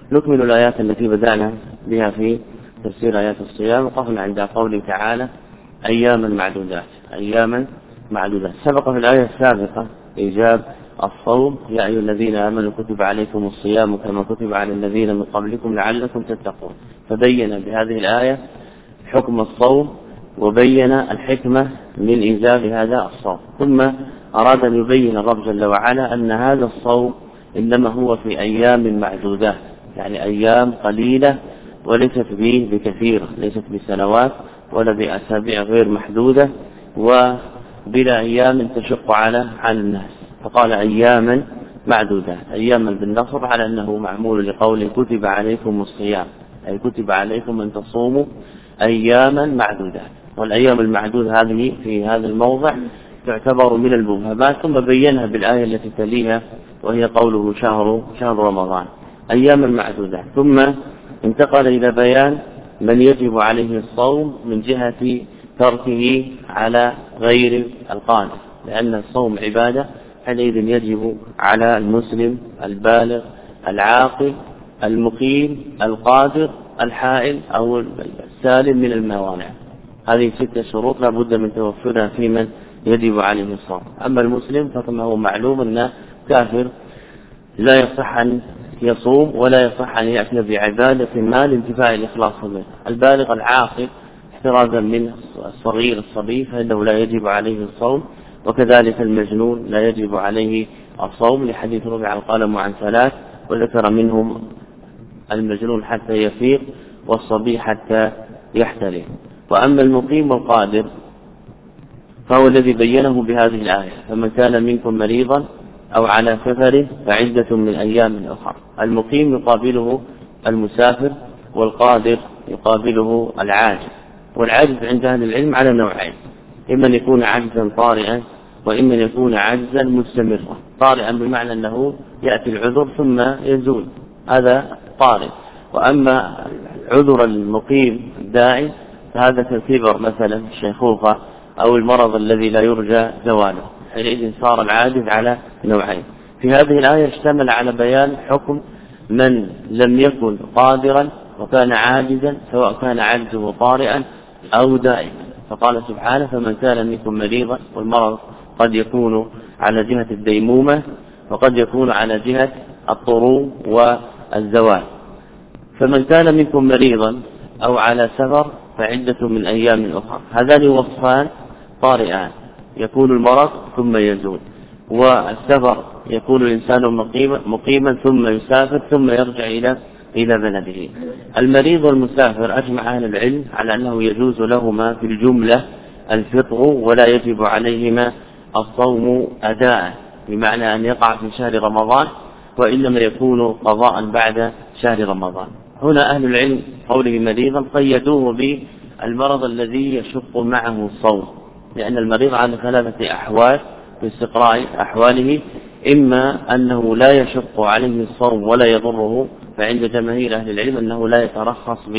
نكمل الآيات التي بدأنا بها في تفسير آيات الصيام. وقفنا عند قوله تعالى أياما معدودات. أياما معدودات سبق في الآية السابقة إيجاب الصوم، يا أيها الذين آمنوا كتب عليكم الصيام كما كتب على الذين من قبلكم لعلكم تتقون. فبين بهذه الآية حكم الصوم وبين الحكمة من إيجاب هذا الصوم، ثم أراد أن يبين الرب جل وعلا أن هذا الصوم إنما هو في أيام معدودات، يعني أيام قليلة وليست به بكثيرة، ليست بسنوات ولا بأسابيع غير محدودة وبلا أيام تشق على الناس. فقال أياما معدودات، أياما بالنصر على أنه معمول لقول كتب عليكم الصيام، أي كتب عليكم أن تصوموا أياما معدودات. والأيام المعدودة هذه في هذا الموضع تعتبر من المبهمات، ثم بينها بالآية التي تليها وهي قوله شهر رمضان أياما معدودات. ثم انتقل إلى بيان من يجب عليه الصوم من جهة تركه على غير القادر، لأن الصوم عبادة، حينئذ يجب على المسلم البالغ العاقل المقيم القادر الحائل أو السالم من الموانع. هذه 6 شروط لا بد من توفرها في من يجب عليه الصوم. أما المسلم فكما هو معلوم أن كافر لا يصح أن يصوم ولا يصح أن يأتي بعبادة ما لانتفاء الإخلاص منه. البالغ العاقل احترازا من الصغير الصبي فإنه لا يجب عليه الصوم، وكذلك المجنون لا يجب عليه الصوم لحديث رفع القلم عن 3 وذكر منهم المجنون حتى يفيق والصبي حتى يحتلم. وأما المقيم والقادر فهو الذي بينه بهذه الآية فمن كان منكم مريضا أو على سفر فعدة من أيام أخرى. المقيم يقابله المسافر والقادر يقابله العاجز. والعاجز عند أهل العلم على نوعين، إما أن يكون عجزا طارئا وإما أن يكون عجزا مستمرا. طارئا بمعنى أنه يأتي العذر ثم يزول، هذا طارئ. وأما عذر المقيم الداعي فهذا كالكبر مثلا الشيخوخة أو المرض الذي لا يرجى زواله، حينئذ صار العاجز على نوعين. في هذه الآية اشتمل على بيان حكم من لم يكن قادرا وكان عاجزا، سواء كان عجزه طارئا أو دائما. فقال سبحانه فمن كان منكم مريضا، والمرض قد يكون على جهة الديمومة وقد يكون على جهة الطروء والزوال. فمن كان منكم مريضا أو على سفر فعدة من أيام أخرى. هذان وصفان طارئان، يكون المرض ثم يزول، والسفر يكون الإنسان مقيما ثم يسافر ثم يرجع إلى بلده. المريض والمسافر أجمع أهل العلم على أنه يجوز لهما في الجملة الفطر ولا يجب عليهما الصوم أداء، بمعنى أن يقع في شهر رمضان وإنما يكون قضاء بعد شهر رمضان. هنا أهل العلم قوله مريضا قيدوه بالمرض الذي يشق معه الصوم، لأن المريض على 3 أحوال في استقراء أحواله، إما أنه لا يشق عليه الصوم ولا يضره، فعند جماهير أهل العلم أنه لا يترخص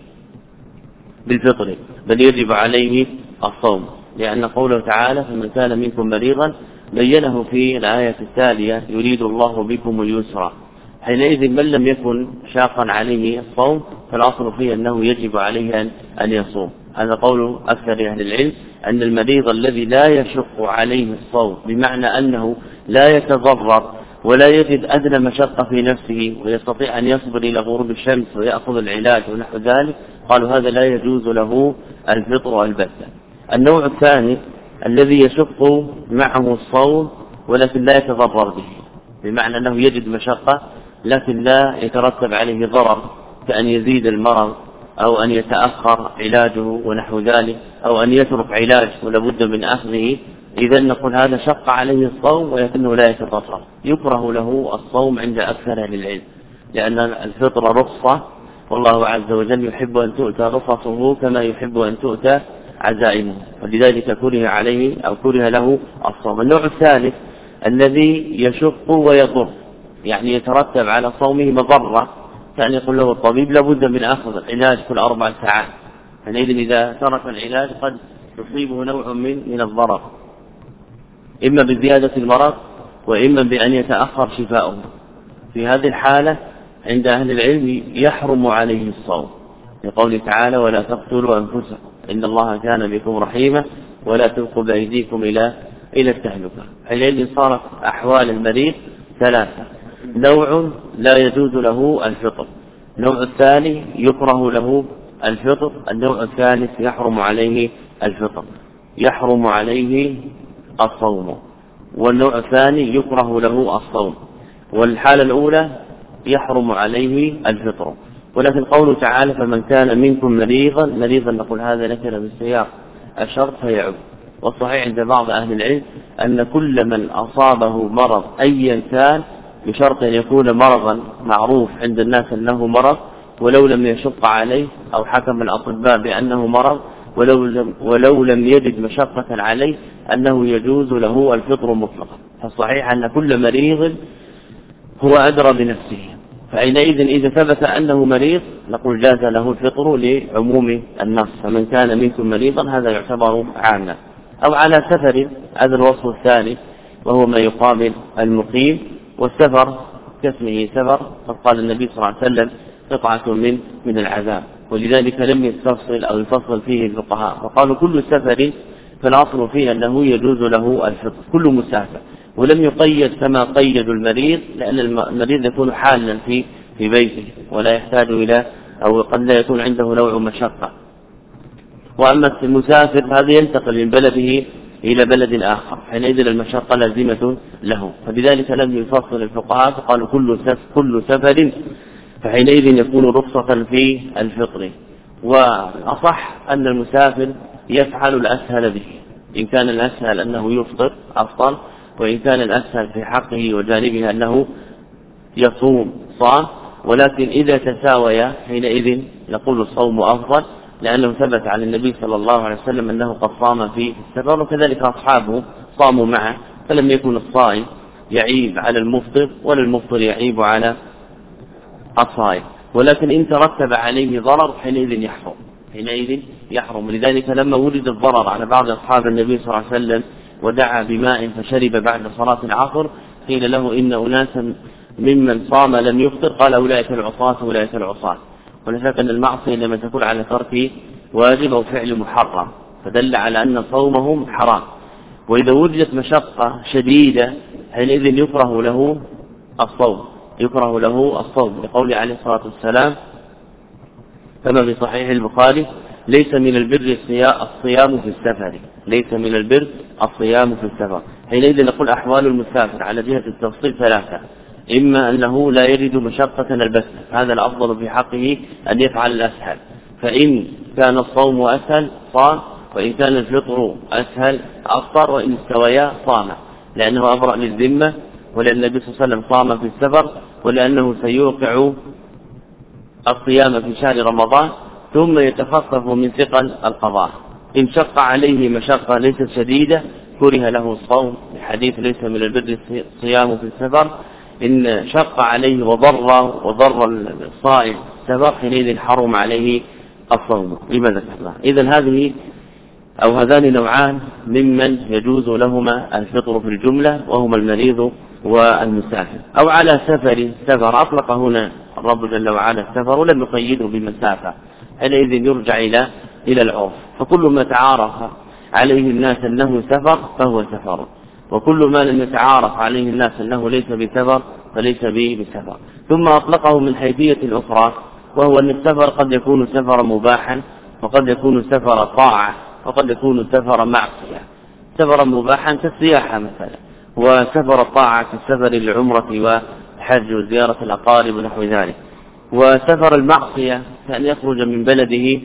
بالفطر بل يجب عليه الصوم، لأن قوله تعالى فمن كان منكم مريضا بينه في الآية التالية يريد الله بكم اليسر. حينئذ من لم يكن شاقا عليه الصوم فالأصل فيه أنه يجب عليه أن يصوم. هذا قول أكثر أهل العلم، أن المريض الذي لا يشق عليه الصوم بمعنى أنه لا يتضرر ولا يجد أدنى مشقة في نفسه ويستطيع أن يصبر إلى غروب الشمس ويأخذ العلاج ونحو ذلك، قالوا هذا لا يجوز له الفطر البتة. النوع الثاني الذي يشق معه الصوم ولكن لا يتضرر به، بمعنى أنه يجد مشقة لكن لا يترتب عليه ضرر، كأن يزيد المرض أو أن يتأخر علاجه ونحو ذلك، أو أن يترك علاج ولابد من أخذه. إذا نقول هذا شق عليه الصوم ولكنه لا يتضرر، يكره له الصوم عند أكثر أهل العلم، لأن الفطر رخصة والله عز وجل يحب أن تؤتى رخصه كما يحب أن تؤتى عزائمه، ولذلك كره عليه أو كره له الصوم. النوع الثالث الذي يشق ويضر، يعني يترتب على صومه مضرة، كان يقول له الطبيب لابد من أخذ العلاج كل 4 ساعات، فإذن إذا ترك العلاج قد يصيبه نوع من الضرر، إما بزيادة المرض وإما بأن يتأخر شفاؤه. في هذه الحالة عند أهل العلم يحرم عليه الصوم، لقوله تعالى ولا تقتلوا أنفسكم إن الله كان بكم رحيما ولا تلقوا بأيديكم إلى التهلكة. حينئذ صارت أحوال المريض ثلاثة: نوع لا يجوز له الفطر، النوع الثاني يكره له الفطر، النوع الثالث يحرم عليه الفطر، يحرم عليه الصوم، والنوع الثاني يكره له الصوم. والحالة الأولى يحرم عليه الفطر، ولكن قوله تعالى فمن كان منكم مريضا نقول هذا نكر بالسياق الشرط فيعم. والصحيح عند بعض أهل العلم أن كل من أصابه مرض أيا كان بشرط أن يكون مرضا معروف عند الناس أنه مرض، ولو لم يشق عليه أو حكم الأطباء بأنه مرض ولو لم يجد مشقة عليه أنه يجوز له الفطر مطلقا. فالصحيح أن كل مريض هو أدرى بنفسه، فحينئذ إذا ثبت أنه مريض نقول جاز له الفطر لعموم النص فمن كان منكم مريضا، هذا يعتبر عاما. أو على سفر، هذا الوصف الثاني وهو ما يقابل المقيم. والسفر كاسمه سفر، فقال النبي صلى الله عليه وسلم قطعة من العذاب، ولذلك لم يستفصل أو يفصل فيه الفقهاء، فقالوا كل سفر فالأصل فيه أنه يجوز له الفطر كل مسافر، ولم يقيد كما قيد المريض، لأن المريض يكون حالا في بيته ولا يحتاج إلى أو قد لا يكون عنده نوع مشقة. وأما المسافر هذا ينتقل من بلده إلى بلد آخر، حينئذ المشقة لازمة له، فبذلك لم يفصل الفقهاء فقالوا كل سفر، فحينئذ يكون رخصة في الفطر. وأصح أن المسافر يفعل الأسهل به، إن كان الأسهل أنه يفطر أفضل، وإن كان الأسهل في حقه وجانبه أنه يصوم صام، ولكن إذا تساويا حينئذ نقول الصوم أفضل، لأنه ثبت عن النبي صلى الله عليه وسلم أنه قد صام في السفر، وكذلك أصحابه صاموا معه، فلم يكن الصائم يعيب على المفطر ولا المفطر يعيب على الصائم. ولكن إن ترتب عليه ضرر حينئذ يحرم. لذلك لما ولد الضرر على بعض أصحاب النبي صلى الله عليه وسلم ودعا بماء فشرب بعد صلاة العصر، قيل له إن أناسا ممن صام لم يفطر، قال أولئك العصاة. ولا شك أن المعصية لما تكون على ترك واجب أو فعل محرم، فدل على أن صومهم حرام. وإذا وجدت مشقة شديدة حينئذ يكره له الصوم، لقول عليه الصلاة والسلام كما في صحيح البخاري ليس من البر الصيام في السفر، ليس من البر الصيام في السفر. حينئذ نقول أحوال المسافر على جهة التفصيل ثلاثة: إما أنه لا يجد مشقة البتة، هذا الأفضل في حقه أن يفعل الأسهل، فإن كان الصوم أسهل صام، وإن كان الفطر أسهل أفطر، وإن استويا صام، لأنه أبرأ للذمة، ولأن النبي صلى الله عليه وسلم صام في السفر، ولأنه سيوقع الصيام في شهر رمضان ثم يتخفف من ثقل القضاء. إن شق عليه مشقة ليست شديدة كره له الصوم، الحديث ليس من البر الصيام في السفر. إن شق عليه وضر الصائم السفر حينئذ حرم عليه الصوم. لماذا كذا؟ إذن هذان نوعان ممن يجوز لهما الفطر في الجملة، وهما المريض والمسافر. أو على سفر أطلق هنا الرب جل وعلا السفر ولم يقيده بالمسافة، حينئذ يرجع إلى العرف، فكل ما تعارف عليه الناس أنه سفر فهو سفر، وكل ما لم يتعارف عليه الناس أنه ليس بسفر فليس بسفر. ثم أطلقه من حيثية أخرى، وهو أن السفر قد يكون سفر مباحا، وقد يكون سفر طاعة، وقد يكون سفر معصية. سفر مباحا كالسياحة مثلا، وسفر الطاعة كالسفر للعمرة والحج وزيارة الأقارب ونحو ذلك. وسفر المعصية كأن يخرج من بلده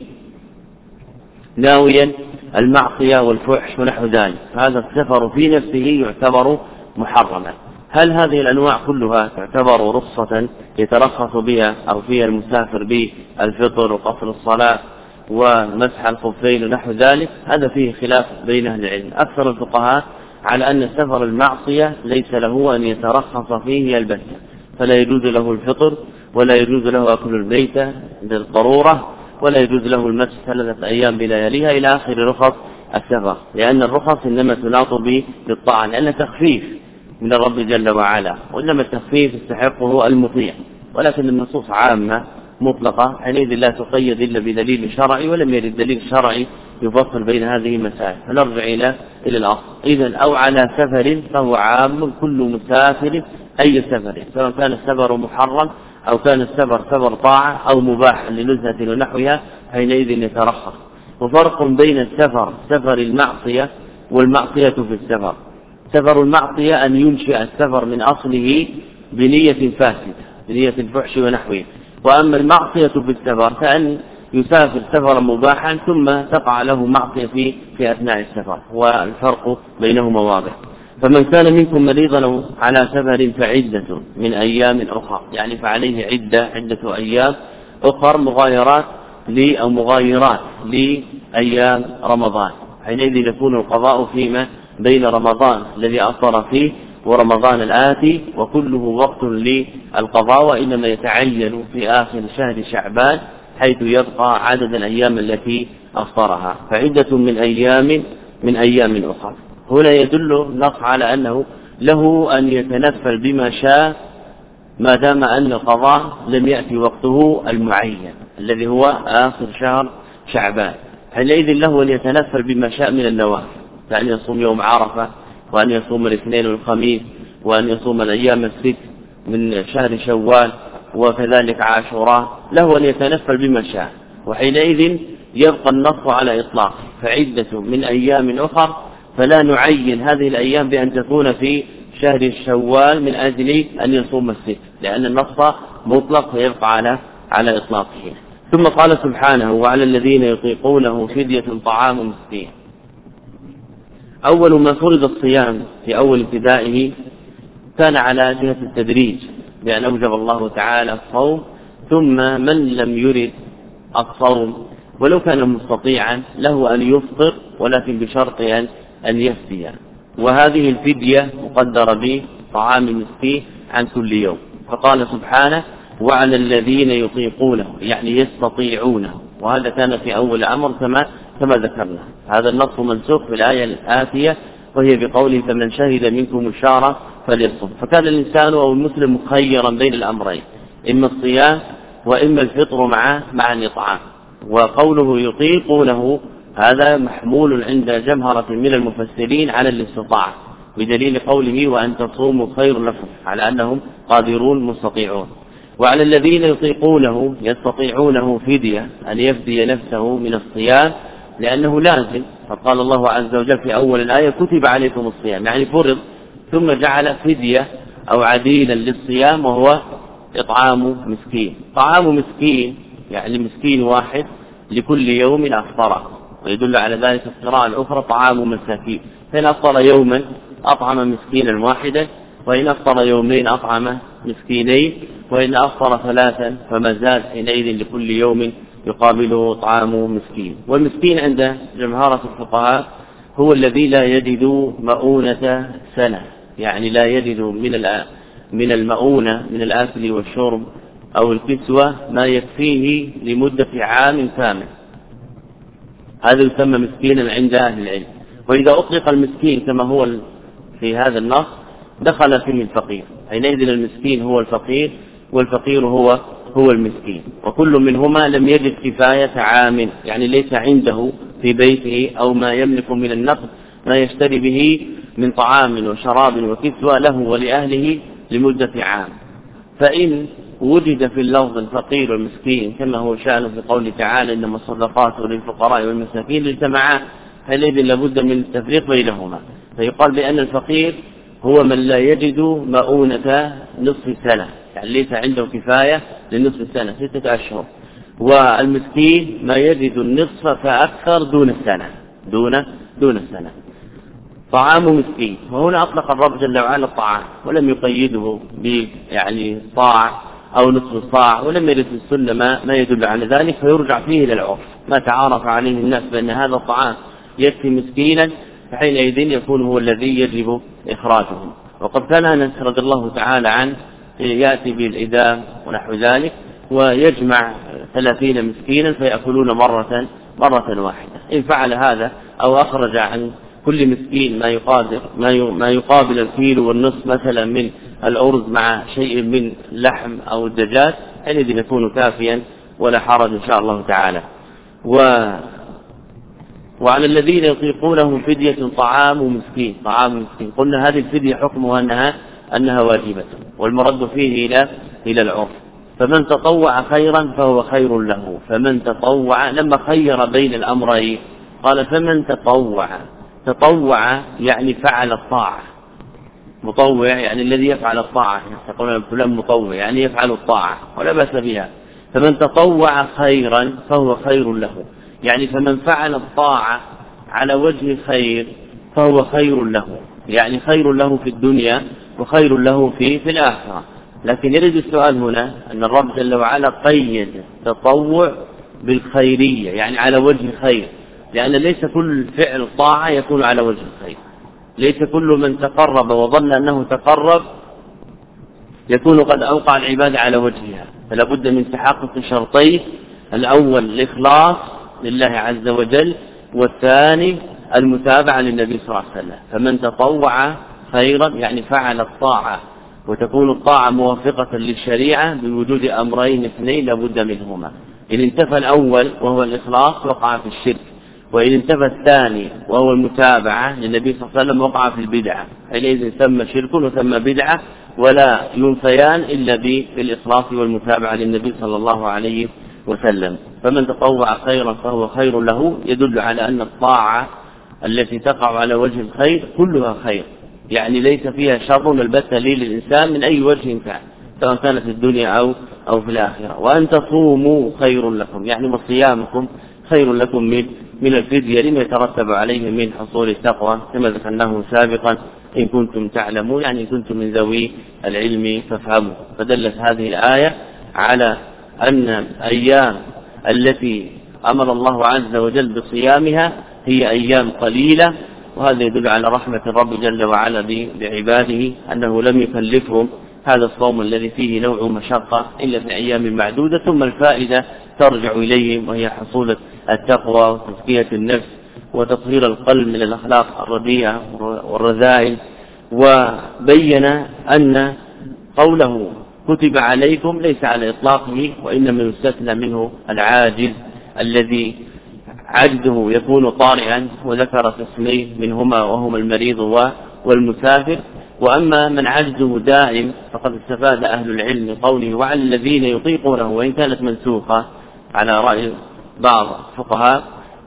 ناويا المعصية والفحش ونحو ذلك، هذا السفر في نفسه يعتبر محرما. هل هذه الأنواع كلها تعتبر رخصة يترخص بها أو فيها المسافر بالفطر وقصر الصلاة ومسح الخفين ونحو ذلك؟ هذا فيه خلاف بين أهل العلم. أكثر الفقهاء على أن سفر المعصية ليس له أن يترخص فيه البتة، فلا يجوز له الفطر، ولا يجوز له أكل الميتة للضرورة، ولا يجوز له المسح 3 أيام بلياليها إلى آخر رخص السفر، لأن الرخص إنما تناط بالطاعة، لأن تخفيف من الرب جل وعلا، وإنما التخفيف يستحقه المطيع. ولكن النصوص عامة مطلقة حينئذ لا تقيد إلا بدليل شرعي، ولم يرد دليل شرعي يفصل بين هذه المسائل، فنرجع إلى الأصل. إذن أو على سفر فهو عام كل مسافر أي سفر، سواء كان السفر محرم أو كان السفر سفر طاعة أو مباح لنزهة ونحوها، حينئذ يترخص. وفرق بين السفر سفر المعصية والمعصية في السفر. سفر المعصية أن ينشئ السفر من أصله بنية فاسدة، بنية الفحش ونحوه. وأما المعصية في السفر فأن يسافر سفرا مباحا ثم تقع له معصية في أثناء السفر، والفرق بينهما واضح. فمن كان منكم مريضا على سفر فعدة من أيام أخرى، يعني فعليه عدة أيام أخر مغايرات لأيام رمضان، حينئذ يكون القضاء فيما بين رمضان الذي أفطر فيه ورمضان الآتي، وكله وقت للقضاء، وإنما يتعين في آخر شهر شعبان حيث يبقى عدد الأيام التي أفطرها. فعدة من أيام أخرى. هنا يدل النص على أنه له أن يتنفل بما شاء ما دام أن القضاء لم يأتي وقته المعين الذي هو آخر شهر شعبان، حينئذ له أن يتنفل بما شاء من النوافل، يعني يصوم يوم عرفة، وأن يصوم الاثنين والخميس، وأن يصوم الأيام الست من شهر شوال، وكذلك عاشوراء، له أن يتنفل بما شاء. وحينئذ يبقى النص على إطلاق فعدة من أيام أخر، فلا نعين هذه الأيام بأن تكون في شهر شوال من أجل أن يصوم الست، لأن النص مطلق ويبقى على إطلاقه. ثم قال سبحانه وعلى الذين يطيقونه فدية طعام مسكين. أول ما فرض الصيام في أول ابتدائه كان على جهة التدريج، بأن أوجب الله تعالى الصوم، ثم من لم يرد الصوم ولو كان مستطيعا له أن يفطر، ولكن بشرط أن يفدي، وهذه الفدية مقدرة بطعام مسكين عن كل يوم. فقال سبحانه وعلى الذين يطيقونه، يعني يستطيعونه، وهذا كان في أول أمر كما ذكرنا. هذا النص منسوخ في الآية الآتية، وهي بقوله فمن شهد منكم الشهر فليصم. فكان الإنسان أو المسلم مخيرا بين الأمرين، إما الصيام وإما الفطر مع الإطعام. وقوله يطيقونه هذا محمول عند جمهرة من المفسرين على الاستطاعة، بدليل قوله وأن تصوموا خير لكم، على أنهم قادرون مستطيعون. وعلى الذين يطيقونه يستطيعونه فدية، أن يفدي نفسه من الصيام لأنه لازم. فقال الله عز وجل في أول الآية كتب عليكم الصيام، يعني فرض، ثم جعل فدية أو عديلا للصيام وهو إطعام مسكين. طعام مسكين يعني مسكين واحد لكل يوم أفطره، ويدل على ذلك القراءة الأخرى طعام مساكين، فإن أفطر يوما أطعم مسكينا واحدا، وإن أفطر يومين أطعم مسكينين، وإن أفطر ثلاثا فما زاد حينئذ لكل يوم يقابله طعام مسكين. والمسكين عند جمهرة الفقهاء هو الذي لا يجد مؤونة سنة، يعني لا يجد من المؤونة من الأكل والشرب أو الكسوة ما يكفيه لمدة عام كامل، هذا يسمى مسكينا عند أهل العلم. وإذا أطلق المسكين كما هو في هذا النص دخل فيه الفقير، حينئذ المسكين هو الفقير والفقير هو المسكين، وكل منهما لم يجد كفاية عام، يعني ليس عنده في بيته أو ما يملك من النقد ما يشتري به من طعام وشراب وكسوة له ولأهله لمدة عام. فإن وجد في اللفظ الفقير والمسكين كما هو شأنه في قوله تعالى إنما الصدقات للفقراء والمساكين اجتمعا، حينئذ لابد من التفريق بينهما، فيقال بأن الفقير هو من لا يجد مؤونة نصف سنة، يعني ليس عنده كفاية لنصف السنة 6 أشهر، والمسكين ما يجد النصف فأكثر دون السنة. طعام مسكين، وهنا أطلق الرب جل وعلا الطعام ولم يقيده يعني صاع أو نصف صاع، ولم يرد في السنة ما يدل على ذلك، فيرجع فيه إلى العرف ما تعارف عليه الناس بأن هذا الطعام يكفي مسكينا، فحينئذ يكون هو الذي يجب إخراجه. وقد كان أنس رضي الله تعالى عنه يأتي بالإدام ونحو ذلك ويجمع 30 مسكينا فيأكلون مرة واحدة. إن فعل هذا أو أخرج عن كل مسكين ما يقابل الكيلو والنصف مثلا من الأرز مع شيء من لحم أو الدجاج حينئذ يكون كافيا ولا حرج إن شاء الله تعالى. وعلى الذين يطيقونه فدية طعام مسكين. قلنا هذه الفدية حكمها أنها واجبة، والمرد فيه إلى العرف. فمن تطوع خيرا فهو خير له. فمن تطوع لما خير بين الأمرين قال فمن تطوع يعني فعل الطاعة. مطوع يعني الذي يفعل الطاعة، يقولون فلان مطوع يعني يفعل الطاعة ولا بأس بها. فمن تطوع خيرا فهو خير له، يعني فمن فعل الطاعة على وجه خير فهو خير له، يعني خير له في الدنيا وخير له في الآخرة. لكن يرد السؤال هنا أن الرب جل وعلا قيد تطوع بالخيرية، يعني على وجه خير، لأن ليس كل فعل طاعة يكون على وجه الخير. ليس كل من تقرب وظن أنه تقرب يكون قد أوقع العبادة على وجهها، فلا بد من تحقق شرطين: الأول الإخلاص لله عز وجل، والثاني المتابعة للنبي صلى الله عليه وسلم. فمن تطوع خيرا يعني فعل الطاعة، وتكون الطاعة موافقة للشريعة بوجود أمرين اثنين لابد منهما. إن انتفى الأول وهو الإخلاص وقع في الشرك، وإن انتفى الثاني وهو المتابعة للنبي صلى الله عليه وسلم وقع في البدعة. حينئذ ثم شرك وثم بدعة، ولا ينفيان إلا بالإخلاص والمتابعة للنبي صلى الله عليه وسلم. فمن تطوع خيرا فهو خير له يدل على أن الطاعة التي تقع على وجه الخير كلها خير، يعني ليس فيها شر البتة للإنسان من أي وجه كان، سواء كانت في الدنيا أو في الآخرة. وأن تصوموا خير لكم، يعني وصيامكم خير لكم من الفدية لما يترتب عليه من حصول التقوى كما ذكرناه سابقا: إن كنتم تعلمون، يعني إن كنتم من ذوي العلم فافهموا. فدلت هذه الآية على أن الأيام التي أمر الله عز وجل بصيامها هي أيام قليلة، وهذا يدل على رحمة الرب جل وعلا بعباده، أنه لم يكلفهم هذا الصوم الذي فيه نوع مشقة إلا في أيام معدودة، ثم الفائدة ترجع إليهم وهي حصول التقوى وتزكية النفس وتطهير القلب من الأخلاق الرديئة والرذائل. وبين أن قوله كتب عليكم ليس على إطلاقه، وإنما يستثنى منه العاجز الذي عجزه يكون طارئا، وذكر قسمين منهما وهما المريض والمسافر. وأما من عجزه دائم فقد استفاد أهل العلم قوله وعلى الذين يطيقونه، وإن كانت منسوخة على رأي بعض الفقهاء.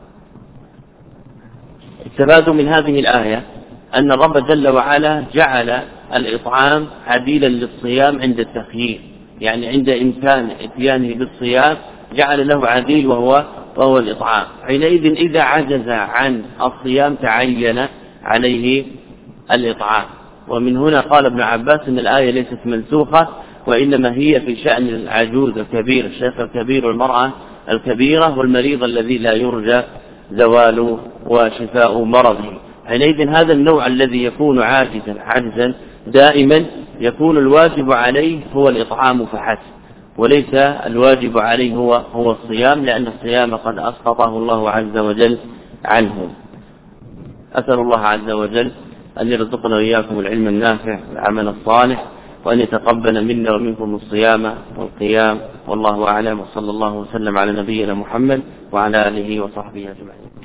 استفادوا من هذه الآية أن الرب جل وعلا جعل الإطعام عديلا للصيام عند التخيير، يعني عند إمكان إتيانه بالصيام جعل له عديل وهو الإطعام. حينئذ إذا عجز عن الصيام تعين عليه الإطعام. ومن هنا قال ابن عباس أن الآية ليست منسوخة، وإنما هي في شأن العجوز الكبير، الشيخ الكبير والمرأة الكبيرة والمريض الذي لا يرجى زوال وشفاء مرضه. حينئذ هذا النوع الذي يكون عاجزا دائما يكون الواجب عليه هو الإطعام فحسب، وليس الواجب عليه هو الصيام، لأن الصيام قد أسقطه الله عز وجل عنه. أسأل الله عز وجل أن يرزقنا وإياكم العلم النافع والعمل الصالح، وأن يتقبل منا ومنكم الصيام والقيام، والله أعلم، وصلى الله وسلم على نبينا محمد وعلى آله وصحبه أجمعين.